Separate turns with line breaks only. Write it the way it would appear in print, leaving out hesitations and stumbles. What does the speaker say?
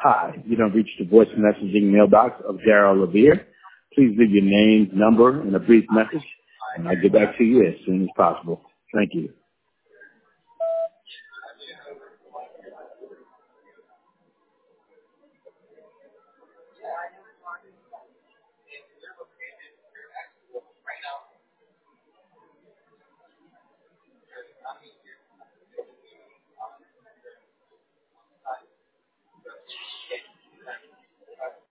Hi, you don't reach the voice messaging mailbox of Darryl Levere. Please leave your name, number, and a brief message, and I'll get back to you as soon as possible. Thank you.